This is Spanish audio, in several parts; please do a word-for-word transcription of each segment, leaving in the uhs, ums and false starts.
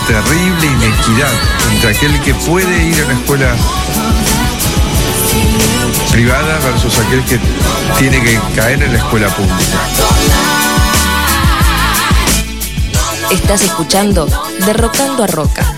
terrible inequidad entre aquel que puede ir a la escuela privada versus aquel que tiene que caer en la escuela pública. Estás escuchando Derrocando a Roca.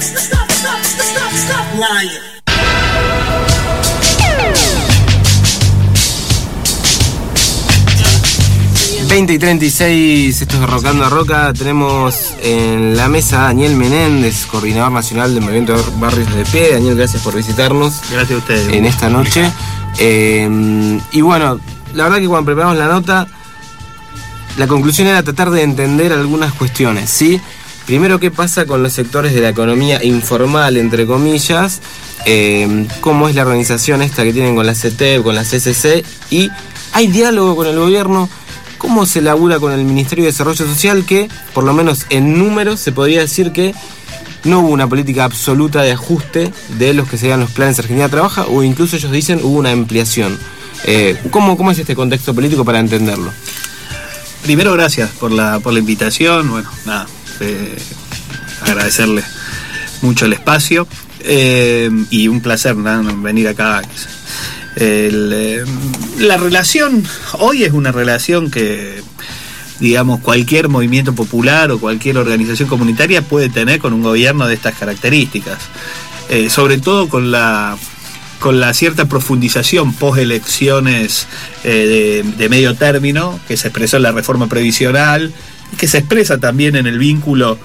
veinte y treinta y seis, esto es Derrocando a Roca. Tenemos en la mesa a Daniel Menéndez, coordinador nacional del Movimiento de Barrios de Pie. Daniel, gracias por visitarnos. Gracias a ustedes. En esta noche. Eh, y bueno, la verdad que cuando preparamos la nota, la conclusión era tratar de entender algunas cuestiones, ¿sí? Primero, ¿qué pasa con los sectores de la economía informal, entre comillas? Eh, ¿Cómo es la organización esta que tienen con la C T E P, con la C C C? Y ¿hay diálogo con el gobierno? ¿Cómo se labura con el Ministerio de Desarrollo Social? Que, por lo menos en números, se podría decir que no hubo una política absoluta de ajuste de los que serían los planes Argentina Trabaja, o incluso ellos dicen hubo una ampliación. Eh, ¿cómo, ¿Cómo es este contexto político para entenderlo? Primero, gracias por la, por la invitación. Bueno, nada, eh, agradecerle mucho el espacio eh, y un placer, ¿no?, venir acá. El, eh, la relación hoy es una relación que, digamos, cualquier movimiento popular o cualquier organización comunitaria puede tener con un gobierno de estas características, eh, sobre todo con la con la cierta profundización post elecciones eh, de, de medio término que se expresó en la reforma previsional y que se expresa también en el vínculo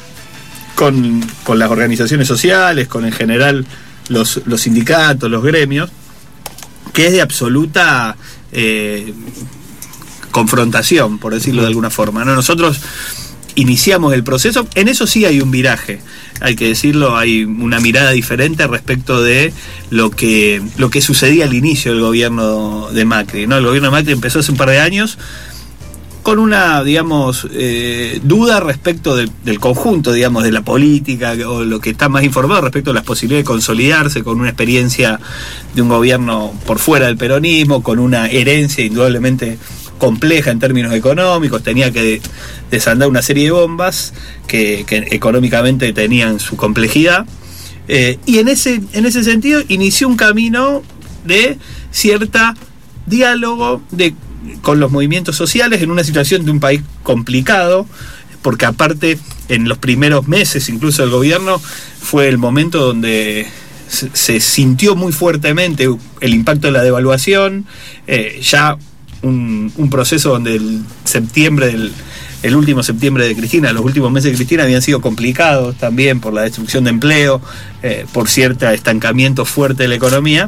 con, con las organizaciones sociales, con en general los, los sindicatos, los gremios, que es de absoluta eh, confrontación, por decirlo de alguna forma, ¿no? Nosotros iniciamos el proceso, en eso sí hay un viraje, hay que decirlo, hay una mirada diferente respecto de lo que, lo que sucedía al inicio del gobierno de Macri, ¿no? El gobierno de Macri empezó hace un par de años con una, digamos, eh, duda respecto de, del conjunto, digamos, de la política, o lo que está más informado respecto a las posibilidades de consolidarse, con una experiencia de un gobierno por fuera del peronismo, con una herencia indudablemente compleja en términos económicos, tenía que desandar una serie de bombas que, que económicamente tenían su complejidad, eh, y en ese, en ese sentido inició un camino de cierta diálogo de con los movimientos sociales en una situación de un país complicado, porque aparte en los primeros meses incluso del gobierno fue el momento donde se, se sintió muy fuertemente el impacto de la devaluación, eh, ya un, un proceso donde el septiembre del el último septiembre de Cristina, los últimos meses de Cristina habían sido complicados también por la destrucción de empleo, eh, por cierto estancamiento fuerte de la economía.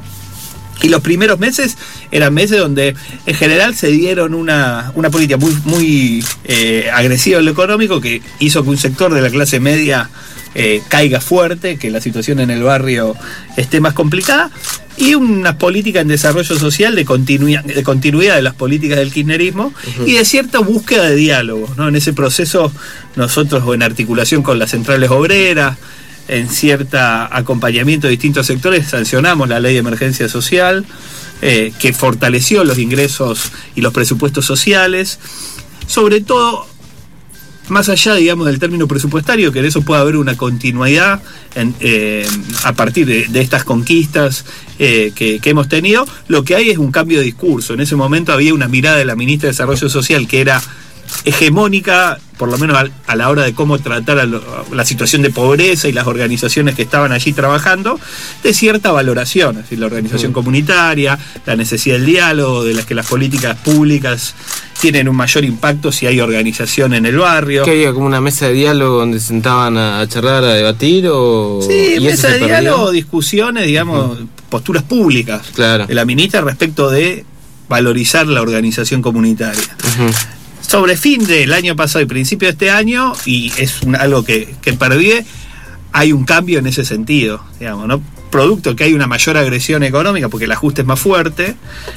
Y los primeros meses eran meses donde en general se dieron una, una política muy, muy eh, agresiva en lo económico, que hizo que un sector de la clase media eh, caiga fuerte, que la situación en el barrio esté más complicada, y una política en desarrollo social de continuidad, de continuidad de las políticas del kirchnerismo, uh-huh, y de cierta búsqueda de diálogo, ¿no? En ese proceso nosotros, en articulación con las centrales obreras, en cierta acompañamiento de distintos sectores, sancionamos la ley de emergencia social, eh, que fortaleció los ingresos y los presupuestos sociales, sobre todo más allá, digamos, del término presupuestario, que en eso puede haber una continuidad en, eh, a partir de, de estas conquistas eh, que, que hemos tenido. Lo que hay es un cambio de discurso. En ese momento había una mirada de la ministra de Desarrollo Social que era hegemónica, por lo menos a, a la hora de cómo tratar a lo, a la situación de pobreza y las organizaciones que estaban allí trabajando, de cierta valoración, es decir, la organización mm. comunitaria, la necesidad del diálogo, de las que las políticas públicas tienen un mayor impacto si hay organización en el barrio. ¿Que había como una mesa de diálogo donde se sentaban a charlar, a debatir? O... Sí, mesa de diálogo, discusiones, digamos, uh-huh, posturas públicas, claro, de la ministra respecto de valorizar la organización comunitaria. Uh-huh. Sobre fin del año pasado y principio de este año, y es un, algo que, que pervive, hay un cambio en ese sentido, digamos, ¿no? Producto que hay una mayor agresión económica porque el ajuste es más fuerte,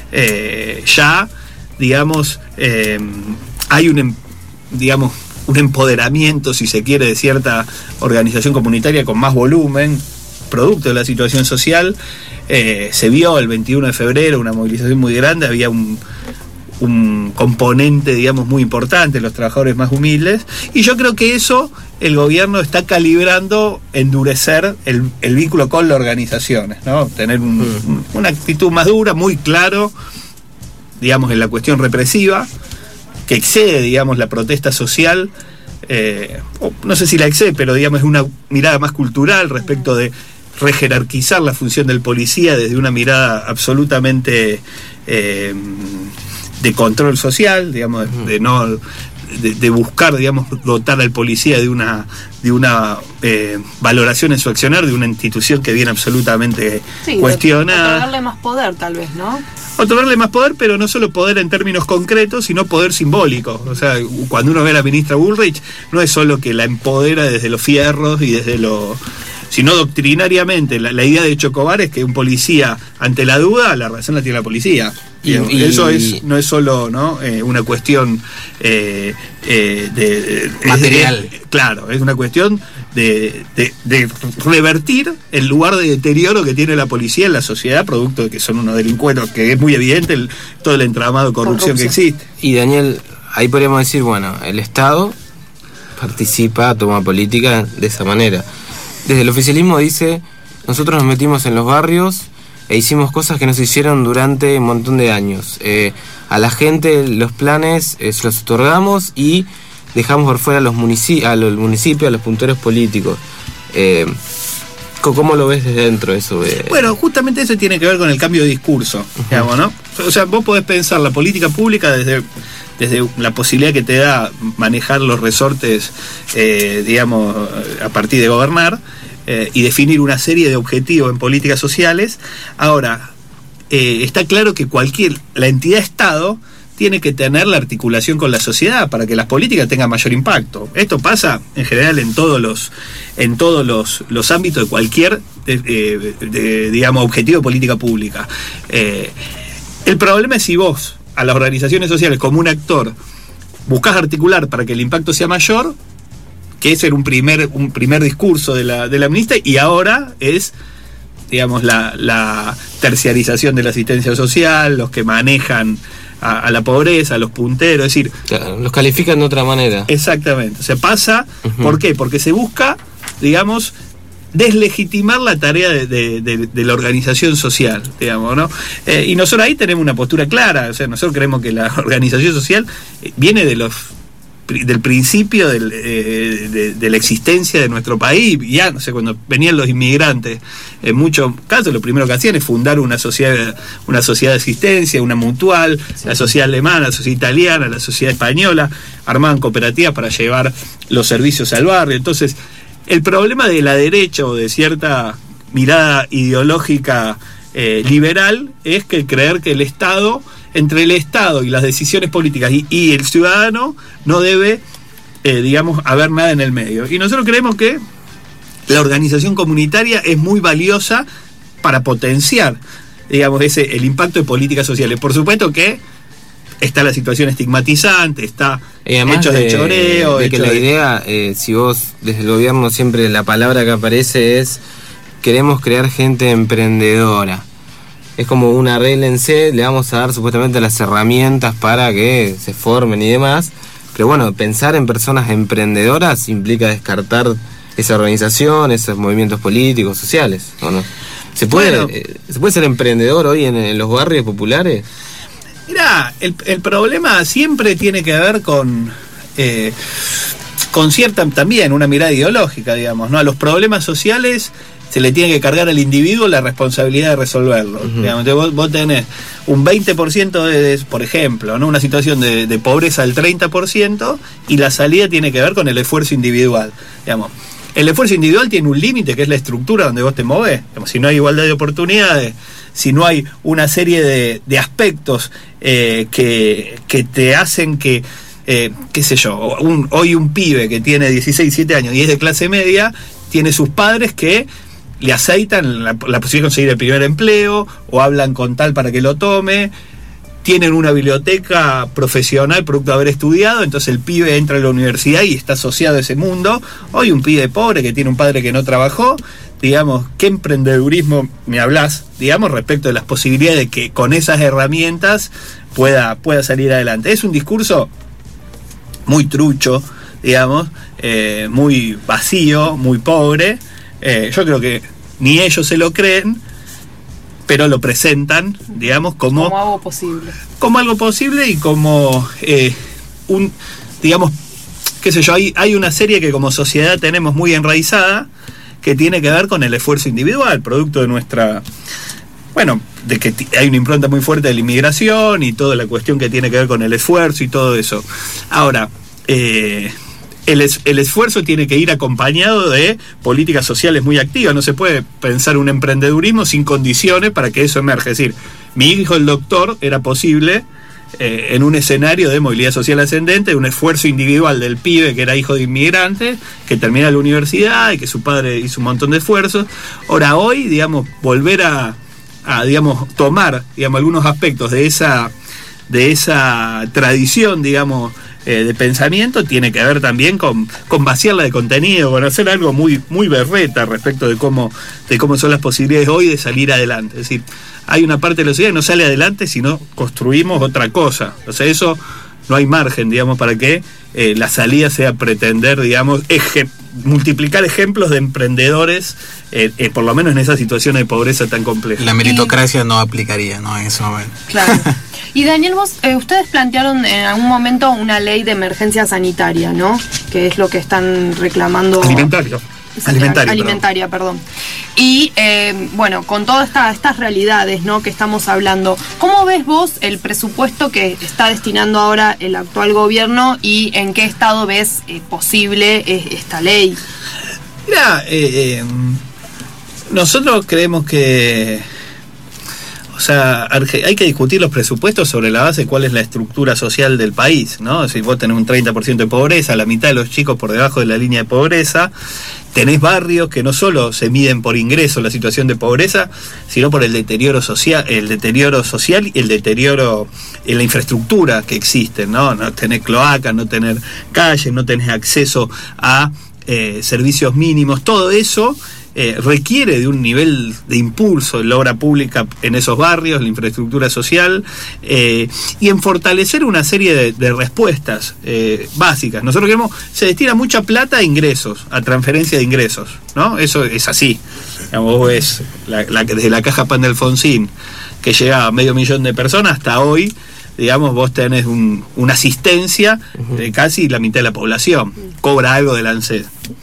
eh, ya, digamos, eh, hay un, digamos, un empoderamiento, si se quiere, de cierta organización comunitaria con más volumen, producto de la situación social. Eh, se vio el veintiuno de febrero una movilización muy grande, había un un componente, digamos, muy importante, los trabajadores más humildes, y yo creo que eso el gobierno está calibrando endurecer el, el vínculo con las organizaciones, ¿no? Tener un, un, una actitud más dura, muy claro, digamos, en la cuestión represiva, que excede, digamos, la protesta social, eh, no sé si la excede, pero digamos es una mirada más cultural respecto de rejerarquizar la función del policía desde una mirada absolutamente eh, de control social, digamos, de, de no de, de buscar, digamos, dotar al policía de una de una eh, valoración en su accionar de una institución que viene absolutamente sí, cuestionada. Otorgarle más poder, tal vez, ¿no? Otorgarle más poder, pero no solo poder en términos concretos, sino poder simbólico. O sea, cuando uno ve a la ministra Bullrich, no es solo que la empodera desde los fierros y desde lo... sino doctrinariamente. La, la idea de Chocobar es que un policía, ante la duda, la razón la tiene la policía. Y, y, eso es no es solo, ¿no? Eh, una cuestión eh, eh, de, de material. Es de, claro, es una cuestión de, de, de revertir el lugar de deterioro que tiene la policía en la sociedad, producto de que son unos delincuentes, que es muy evidente el, todo el entramado de corrupción, corrupción que existe. Y Daniel, ahí podríamos decir, bueno, el Estado participa, toma política de esa manera. Desde el oficialismo dice, nosotros nos metimos en los barrios e hicimos cosas que nos hicieron durante un montón de años. Eh, a la gente los planes eh, se los otorgamos y dejamos por fuera a los, munici- a los municipios, a los punteros políticos. Eh, ¿Cómo lo ves desde dentro eso? Eh? Bueno, justamente eso tiene que ver con el cambio de discurso, uh-huh. digamos, ¿no? O sea, vos podés pensar la política pública desde... desde la posibilidad que te da manejar los resortes, eh, digamos, a partir de gobernar, eh, y definir una serie de objetivos en políticas sociales. Ahora, eh, está claro que cualquier, la entidad Estado tiene que tener la articulación con la sociedad para que las políticas tengan mayor impacto. Esto pasa en general en todos los, en todos los, los ámbitos de cualquier, de, de, de, digamos, objetivo de política pública. Eh, el problema es si vos a las organizaciones sociales como un actor buscás articular para que el impacto sea mayor, que ese era un primer, un primer discurso de la, de la ministra, y ahora es, digamos, la, la terciarización de la asistencia social, los que manejan a, a la pobreza, a los punteros, es decir... Claro, los califican de otra manera. Exactamente, se pasa, uh-huh. ¿por qué? Porque se busca, digamos, deslegitimar la tarea de, de, de, de la organización social, digamos, ¿no? Eh, y nosotros ahí tenemos una postura clara, o sea, nosotros creemos que la organización social viene de los del principio del, eh, de, de la existencia de nuestro país. Ya, no sé, cuando venían los inmigrantes, en muchos casos lo primero que hacían es fundar una sociedad, una sociedad de asistencia, una mutual, sí. La sociedad alemana, la sociedad italiana, la sociedad española, armaban cooperativas para llevar los servicios al barrio. Entonces, el problema de la derecha o de cierta mirada ideológica eh, liberal es que creer que el Estado, entre el Estado y las decisiones políticas y, y el ciudadano, no debe, eh, digamos, haber nada en el medio. Y nosotros creemos que la organización comunitaria es muy valiosa para potenciar, digamos, ese, el impacto de políticas sociales. Por supuesto que está la situación estigmatizante, está hechos de, de choreo. De que la de... idea, eh, si vos desde el gobierno siempre la palabra que aparece es queremos crear gente emprendedora. Es como un arréglense, le vamos a dar supuestamente las herramientas para que se formen y demás. Pero bueno, pensar en personas emprendedoras implica descartar esa organización, esos movimientos políticos, sociales, ¿o no? ¿Se puede, bueno, eh, ¿se puede ser emprendedor hoy en, en los barrios populares? Mirá, el, el problema siempre tiene que ver con eh, con cierta también una mirada ideológica, digamos, ¿no? A los problemas sociales se le tiene que cargar al individuo la responsabilidad de resolverlos. Uh-huh. Digamos, vos, vos tenés un veinte por ciento de, de, por ejemplo, ¿no? Una situación de, de pobreza del treinta por ciento, y la salida tiene que ver con el esfuerzo individual. Digamos, el esfuerzo individual tiene un límite, que es la estructura donde vos te movés. Digamos, si no hay igualdad de oportunidades, si no hay una serie de, de aspectos eh, que, que te hacen que, eh, qué sé yo, un, hoy un pibe que tiene dieciséis, diecisiete años y es de clase media, tiene sus padres que le aceitan la, la posibilidad de conseguir el primer empleo, o hablan con tal para que lo tome, tienen una biblioteca profesional producto de haber estudiado, entonces el pibe entra a la universidad y está asociado a ese mundo. Hoy un pibe pobre que tiene un padre que no trabajó, digamos, ¿qué emprendedurismo me hablas, digamos, respecto de las posibilidades de que con esas herramientas pueda, pueda salir adelante? Es un discurso muy trucho, digamos, eh, muy vacío, muy pobre. Eh, yo creo que ni ellos se lo creen, pero lo presentan, digamos, como, como algo posible. Como algo posible y como eh, un, digamos, qué sé yo, hay, hay una serie que como sociedad tenemos muy enraizada, que tiene que ver con el esfuerzo individual, producto de nuestra... Bueno, de que hay una impronta muy fuerte de la inmigración y toda la cuestión que tiene que ver con el esfuerzo y todo eso. Ahora, eh, el, es, el esfuerzo tiene que ir acompañado de políticas sociales muy activas. No se puede pensar un emprendedurismo sin condiciones para que eso emerja. Es decir, mi hijo el doctor era posible eh, en un escenario de movilidad social ascendente, de un esfuerzo individual del pibe que era hijo de inmigrantes, que termina la universidad y que su padre hizo un montón de esfuerzos. Ahora, hoy, digamos, volver a... a digamos tomar digamos algunos aspectos de esa de esa tradición digamos eh, de pensamiento tiene que ver también con, con vaciarla de contenido, con hacer algo muy muy berreta respecto de cómo de cómo son las posibilidades hoy de salir adelante. Es decir, hay una parte de la sociedad que no sale adelante si no construimos otra cosa. O sea, eso no hay margen, digamos, para que eh, la salida sea pretender, digamos, eje, multiplicar ejemplos de emprendedores, eh, eh, por lo menos en esa situación de pobreza tan compleja. La meritocracia y... no aplicaría, ¿no? En ese momento. Claro. Y Daniel, vos, eh, ustedes plantearon en algún momento una ley de emergencia sanitaria, ¿no? Que es lo que están reclamando. Alimentario. Alimentaria, alimentaria, perdón. perdón. Y eh, bueno, con todas esta, estas realidades, ¿no?, que estamos hablando, ¿cómo ves vos el presupuesto que está destinando ahora el actual gobierno y en qué estado ves eh, posible eh, esta ley? Mira, eh, eh, nosotros creemos que, o sea, hay que discutir los presupuestos sobre la base de cuál es la estructura social del país, ¿no? Si vos tenés un treinta por ciento de pobreza, la mitad de los chicos por debajo de la línea de pobreza, tenés barrios que no solo se miden por ingreso la situación de pobreza, sino por el deterioro social, el deterioro social y el deterioro en la infraestructura que existen, ¿no? No tenés cloacas, no tenés calles, no tenés acceso a eh, servicios mínimos, todo eso Eh, requiere de un nivel de impulso en la obra pública en esos barrios, la infraestructura social, eh, y en fortalecer una serie de, de respuestas eh, básicas. Nosotros queremos, se destina mucha plata a ingresos, a transferencia de ingresos, ¿no? Eso es así. Digamos, vos ves la, la, desde la caja Pan de Alfonsín, que llega a medio millón de personas, hasta hoy, digamos, vos tenés un, una asistencia de casi la mitad de la población, cobra algo del ANSES.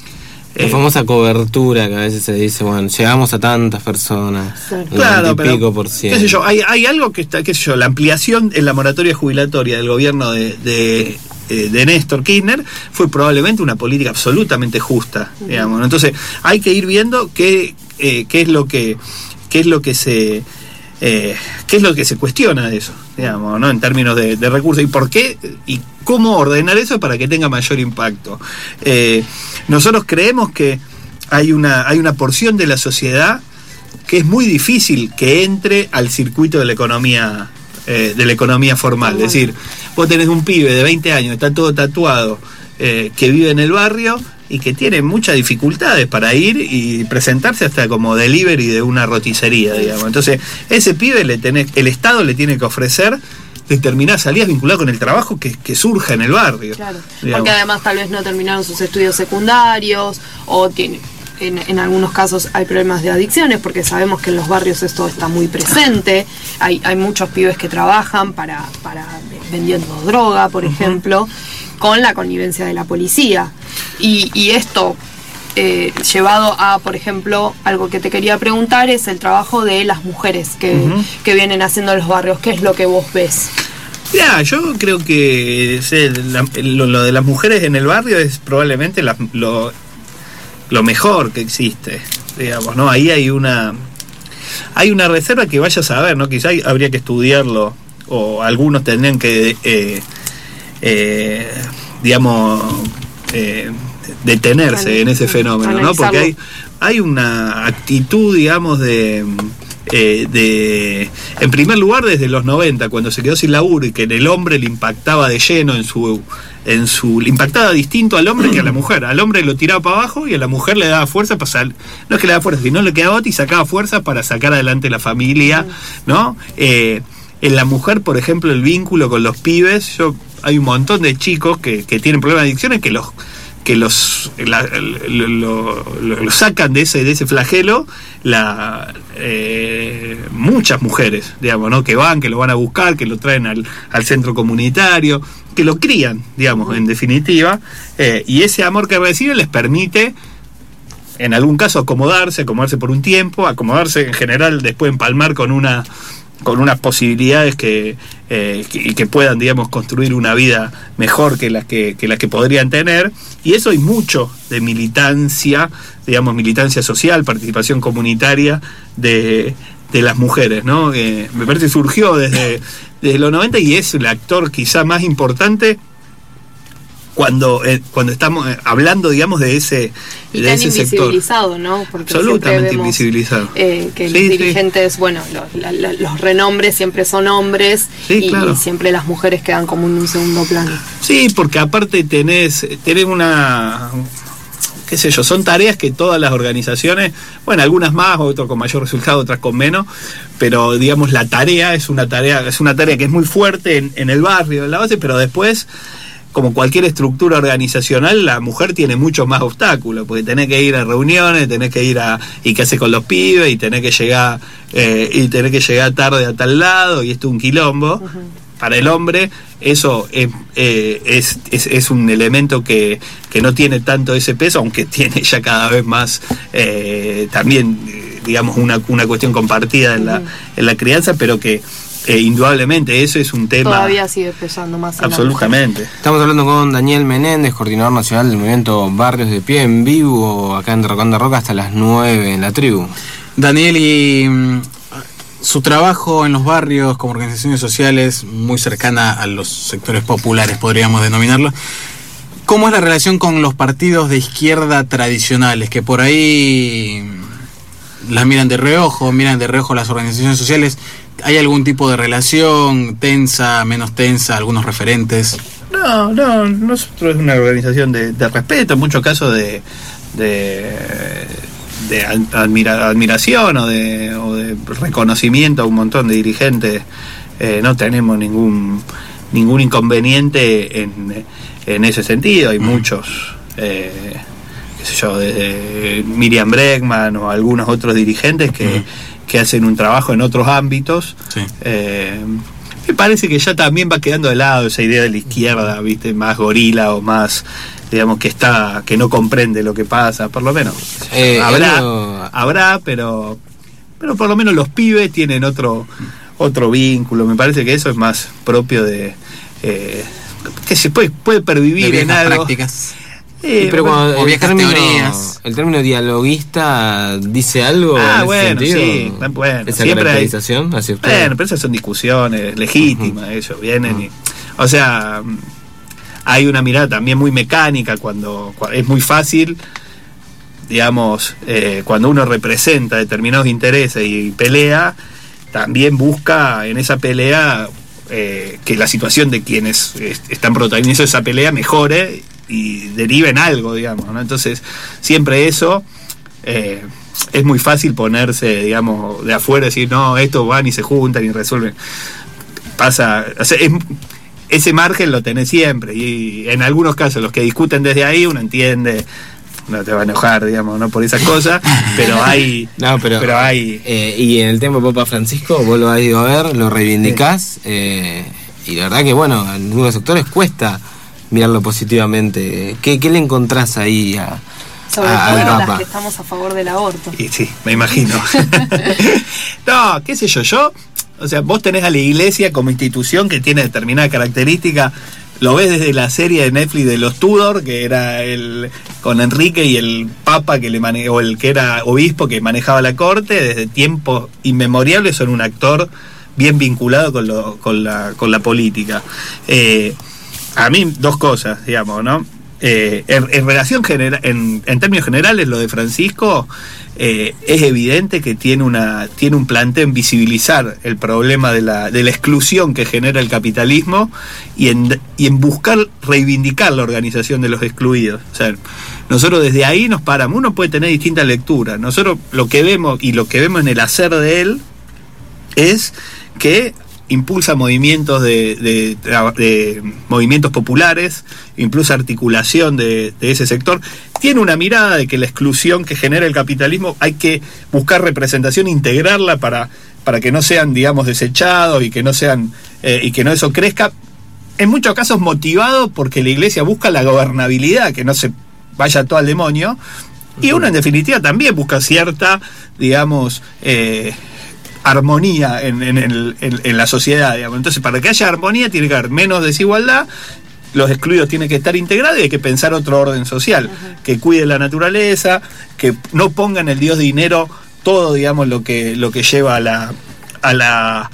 La eh, famosa cobertura que a veces se dice, bueno, llegamos a tantas personas, claro, pero pico por ciento. Qué sé yo, hay, hay algo que está, qué sé yo, la ampliación en la moratoria jubilatoria del gobierno de, de, de Néstor Kirchner fue probablemente una política absolutamente justa, uh-huh. digamos, ¿no? Entonces hay que ir viendo qué, eh, qué es lo que qué es lo que se eh, qué es lo que se cuestiona de eso, digamos, ¿no? En términos de, de recursos y por qué y cómo ordenar eso para que tenga mayor impacto. Eh, nosotros creemos que hay una, hay una porción de la sociedad que es muy difícil que entre al circuito de la economía, eh, de la economía formal. Es decir, vos tenés un pibe de veinte años, está todo tatuado, eh, que vive en el barrio y que tiene muchas dificultades para ir y presentarse hasta como delivery de una roticería, digamos. Entonces, ese pibe le tenés, el Estado le tiene que ofrecer determinadas salidas vinculadas con el trabajo que, que surja en el barrio. Claro, digamos. Porque además tal vez no terminaron sus estudios secundarios o tiene, en, en algunos casos hay problemas de adicciones, porque sabemos que en los barrios esto está muy presente. Hay, hay muchos pibes que trabajan para, para vendiendo droga, por uh-huh. ejemplo, con la connivencia de la policía. Y, y esto eh, llevado a, por ejemplo, algo que te quería preguntar es el trabajo de las mujeres que, uh-huh. que vienen haciendo los barrios. ¿Qué es lo que vos ves? Ya, yo creo que sé, la, lo, lo de las mujeres en el barrio es probablemente la, lo, lo mejor que existe, digamos, ¿no? Ahí hay una hay una reserva que vaya a saber, ¿no? Quizá habría que estudiarlo, o algunos tendrían que eh, eh, digamos eh, detenerse en ese fenómeno, ¿no? Porque hay, hay una actitud, digamos, de, eh, de... En primer lugar, desde los noventa, cuando se quedó sin laburo y que en el hombre le impactaba de lleno en su... en su le impactaba distinto al hombre que a la mujer. Al hombre lo tiraba para abajo y a la mujer le daba fuerza para sal, no es que le daba fuerza, sino le quedaba y sacaba fuerza para sacar adelante la familia, ¿no? Eh, En la mujer, por ejemplo, el vínculo con los pibes, yo hay un montón de chicos que, que tienen problemas de adicciones que los que los la, lo, lo, lo sacan de ese de ese flagelo la eh, muchas mujeres, digamos, ¿no? Que van, que lo van a buscar, que lo traen al, al centro comunitario, que lo crían, digamos, en definitiva, eh, y ese amor que reciben les permite en algún caso acomodarse, acomodarse por un tiempo, acomodarse en general, después empalmar con una con unas posibilidades que, eh, que, que puedan, digamos, construir una vida mejor que las que, que las que podrían tener. Y eso hay mucho de militancia, digamos, militancia social, participación comunitaria de, de las mujeres, ¿no? Eh, me parece que surgió desde, desde los noventa y es el actor quizá más importante cuando eh, cuando estamos hablando, digamos, de ese y de tan ese invisibilizado, sector. ¿no? Porque Absolutamente vemos, invisibilizado. Eh, que Sí, los sí. dirigentes, bueno, los, la, la, los renombres siempre son hombres Sí, y, claro. y siempre las mujeres quedan como en un segundo plano. Sí, porque aparte tenés, tenés una, qué sé yo, son tareas que todas las organizaciones, bueno, algunas más, otras con mayor resultado, otras con menos, pero digamos la tarea es una tarea, es una tarea que es muy fuerte en, en el barrio, en la base, pero después, como cualquier estructura organizacional, la mujer tiene muchos más obstáculos, porque tenés que ir a reuniones, tenés que ir a, y qué hacer con los pibes, y tenés que llegar, eh, y tenés que llegar tarde a tal lado, y esto es un quilombo. Uh-huh. Para el hombre eso es, eh, es, es, es un elemento que, que no tiene tanto ese peso, aunque tiene ya cada vez más eh, también, eh, digamos, una, una cuestión compartida en, uh-huh. la, en la crianza, pero que eh, indudablemente eso es un tema... Todavía sigue pesando más. Absolutamente. Estamos hablando con Daniel Menéndez, coordinador nacional del movimiento Barrios de Pie, en vivo, acá en Derrocando a Roca hasta las nueve en la tribu. Daniel, y mm, su trabajo en los barrios como organizaciones sociales, muy cercana a los sectores populares, podríamos denominarlo. ¿Cómo es la relación con los partidos de izquierda tradicionales, que por ahí las miran de reojo, miran de reojo las organizaciones sociales? ¿Hay algún tipo de relación tensa, menos tensa, algunos referentes? No, no, nosotros es una organización de, de respeto, en muchos casos de... de de admira, admiración o de, o de reconocimiento a un montón de dirigentes. Eh, no tenemos ningún ningún inconveniente en, en ese sentido. Hay mm. muchos, eh, qué sé yo, desde Miriam Bregman o algunos otros dirigentes que, mm. que hacen un trabajo en otros ámbitos. Sí. Eh, me parece que ya también va quedando de lado esa idea de la izquierda, viste, más gorila o más, digamos, que está, que no comprende lo que pasa, por lo menos. Eh, habrá, no... habrá, pero, pero por lo menos los pibes tienen otro, otro vínculo. Me parece que eso es más propio de, eh, que se puede, puede pervivir en algo. Prácticas. Eh, pero cuando el término, el término dialoguista dice algo. Ah, en bueno, ese sí, bueno. Esa siempre caracterización hay, hacia usted. Bueno, pero esas son discusiones legítimas, uh-huh. ellos vienen uh-huh. y, o sea, hay una mirada también muy mecánica cuando, cuando es muy fácil, digamos, eh, cuando uno representa determinados intereses y pelea, también busca en esa pelea eh, que la situación de quienes están protagonizando esa pelea mejore y deriva en algo, digamos, ¿no? Entonces, siempre eso, eh, es muy fácil ponerse, digamos, de afuera y decir, no, estos van y se juntan y resuelven. Pasa, o sea, es, ese margen lo tenés siempre, y en algunos casos, los que discuten desde ahí, uno entiende, no te va a enojar, digamos, no por esas cosas, pero hay... No, pero, pero hay... Eh, y en el tema de Papa Francisco, vos lo has ido a ver, lo reivindicás, sí. eh, y la verdad que, bueno, en algunos sectores cuesta mirarlo positivamente. ¿Qué, qué le encontrás ahí a, sobre a, todo a las Papa? Que estamos a favor del aborto. Y sí, me imagino. No, qué sé yo, yo, o sea, vos tenés a la iglesia como institución que tiene determinada característica. Lo ves desde la serie de Netflix de los Tudor, que era el con Enrique y el papa que le mane- o el que era obispo que manejaba la corte, desde tiempos inmemoriales son un actor bien vinculado con lo, con la, con la política. Eh, A mí, dos cosas, digamos, ¿no? Eh, en, en relación general, en, en términos generales, lo de Francisco, eh, es evidente que tiene una tiene un planteo en visibilizar el problema de la, de la exclusión que genera el capitalismo y en, y en buscar reivindicar la organización de los excluidos. O sea, nosotros desde ahí nos paramos. Uno puede tener distintas lecturas. Nosotros lo que vemos y lo que vemos en el hacer de él es que impulsa movimientos de, de, de, de movimientos populares, impulsa articulación de, de ese sector. Tiene una mirada de que la exclusión que genera el capitalismo hay que buscar representación, integrarla para, para que no sean, digamos, desechados y que no sean eh, y que no eso crezca. En muchos casos motivado porque la Iglesia busca la gobernabilidad, que no se vaya todo al demonio, y uno en definitiva también busca cierta, digamos, eh, armonía en, en, el, en, en la sociedad, digamos. Entonces, para que haya armonía tiene que haber menos desigualdad, los excluidos tienen que estar integrados y hay que pensar otro orden social, uh-huh. que cuide la naturaleza, que no ponga en el dios dinero todo, digamos, lo que lo que lleva a la a la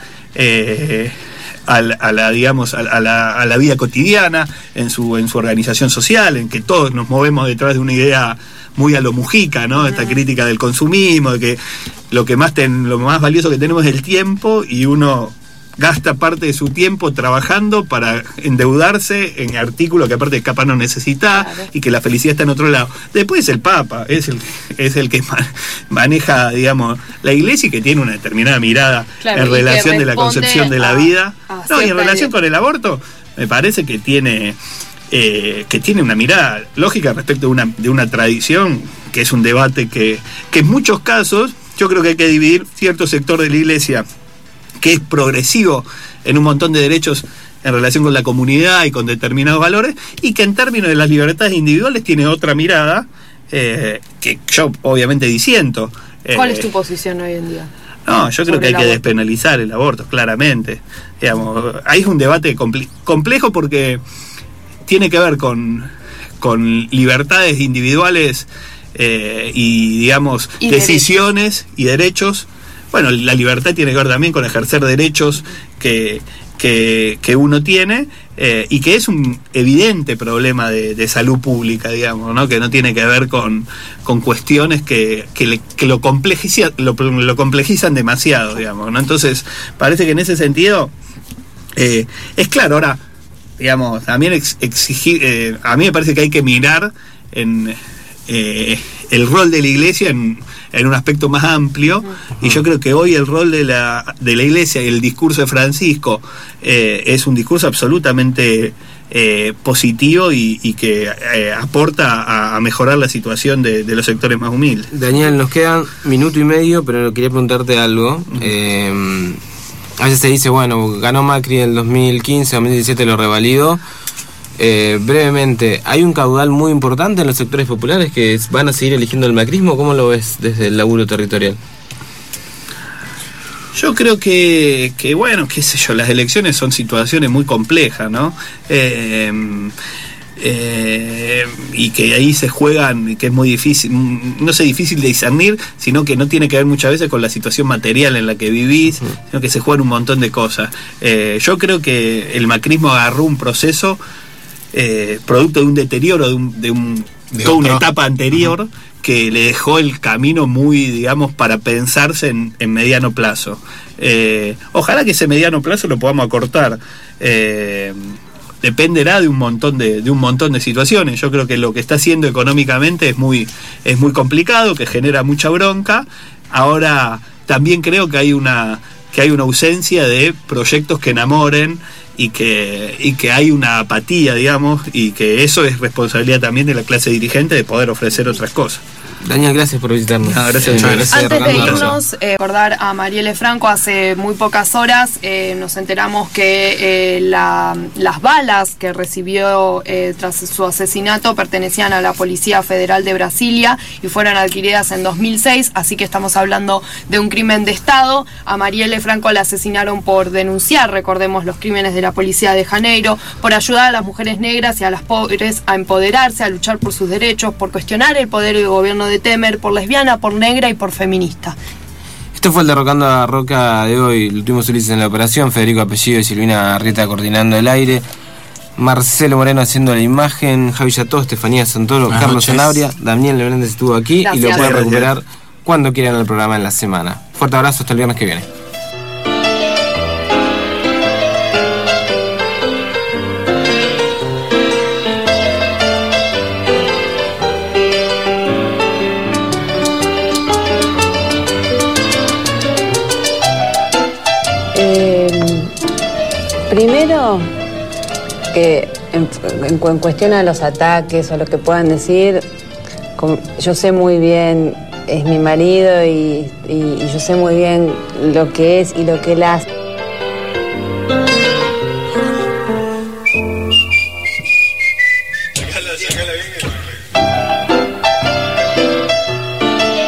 eh, a la, a la digamos a la, a la vida cotidiana, en su en su organización social, en que todos nos movemos detrás de una idea muy a lo Mujica, ¿no? Esta crítica del consumismo, de que lo que más ten, lo más valioso que tenemos es el tiempo, y uno gasta parte de su tiempo trabajando para endeudarse en artículos que aparte capaz no necesita, claro. y que la felicidad está en otro lado. Después el Papa es el es el que maneja, digamos, la Iglesia, y que tiene una determinada mirada, claro, en relación de la concepción de la a, vida. A no, y en relación con el aborto, me parece que tiene eh, que tiene una mirada lógica respecto de una de una tradición, que es un debate que, que en muchos casos yo creo que hay que dividir cierto sector de la Iglesia que es progresivo en un montón de derechos en relación con la comunidad y con determinados valores, y que en términos de las libertades individuales tiene otra mirada, eh, que yo obviamente disiento. ¿Cuál eh, es tu posición hoy en día? No, yo creo que hay que despenalizar el aborto, claramente. Digamos, ahí es un debate comple- complejo porque tiene que ver con, con libertades individuales eh, y, digamos, y decisiones derechos. y derechos. Bueno, la libertad tiene que ver también con ejercer derechos que, que, que uno tiene, eh, y que es un evidente problema de, de salud pública, digamos, ¿no? Que no tiene que ver con, con cuestiones que, que, le, que lo, complejiza, lo, lo complejizan demasiado, digamos, ¿no? Entonces, parece que en ese sentido eh, es claro. Ahora, digamos, también ex, exigir, eh, a mí me parece que hay que mirar en eh, el rol de la Iglesia en en un aspecto más amplio, uh-huh. y yo creo que hoy el rol de la de la Iglesia y el discurso de Francisco eh, es un discurso absolutamente eh, positivo y, y que eh, aporta a, a mejorar la situación de, de los sectores más humildes. Daniel, nos quedan minuto y medio, pero quería preguntarte algo. Uh-huh. Eh, a veces se dice, bueno, ganó Macri en el dos mil quince, dos mil diecisiete lo revalidó. Eh, brevemente, ¿hay un caudal muy importante en los sectores populares que van a seguir eligiendo el macrismo? ¿Cómo lo ves desde el laburo territorial? Yo creo que, que bueno, qué sé yo, las elecciones son situaciones muy complejas, ¿no? Eh, eh, y que ahí se juegan, y que es muy difícil, no sé, difícil de discernir, sino que no tiene que ver muchas veces con la situación material en la que vivís, uh-huh. sino que se juegan un montón de cosas. Eh, yo creo que el macrismo agarró un proceso Eh, producto de un deterioro de, un, de, un, de toda una etapa anterior, uh-huh. que le dejó el camino muy, digamos, para pensarse en, en mediano plazo. Eh, ojalá que ese mediano plazo lo podamos acortar. Eh, dependerá de un montón de, de un montón de situaciones. Yo creo que lo que está haciendo económicamente es muy, es muy complicado, que genera mucha bronca. Ahora también creo que hay una, que hay una ausencia de proyectos que enamoren, y que y que hay una apatía, digamos, y que eso es responsabilidad también de la clase dirigente de poder ofrecer otras cosas. Daniel, gracias por visitarnos. No, gracias, gracias. Antes de irnos, eh, recordar a Marielle Franco, hace muy pocas horas eh, nos enteramos que eh, la, las balas que recibió eh, tras su asesinato pertenecían a la Policía Federal de Brasilia y fueron adquiridas en dos mil seis, así que estamos hablando de un crimen de Estado. A Marielle Franco la asesinaron por denunciar, recordemos, los crímenes de la Policía de Janeiro, por ayudar a las mujeres negras y a las pobres a empoderarse, a luchar por sus derechos, por cuestionar el poder y el gobierno de Temer, por lesbiana, por negra y por feminista. Esto fue el Derrocando a Roca de hoy. Lo tuvimos Ulises en la operación, Federico Apellido y Silvina Arrieta coordinando el aire, Marcelo Moreno haciendo la imagen, Javi Yató, Estefanía Santoro, Buenas Carlos noches. Sanabria, Daniel Leónidas estuvo aquí. Gracias. Y lo pueden recuperar Gracias. cuando quieran el programa en la semana. Fuerte abrazo, hasta el viernes que viene. Primero, que en, en, en cuestión a los ataques o lo que puedan decir, con, yo sé muy bien, es mi marido y, y, y yo sé muy bien lo que es y lo que él hace. Sácala, sácala bien.